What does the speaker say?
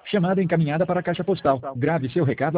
Chamada encaminhada para a caixa postal. Grave seu recado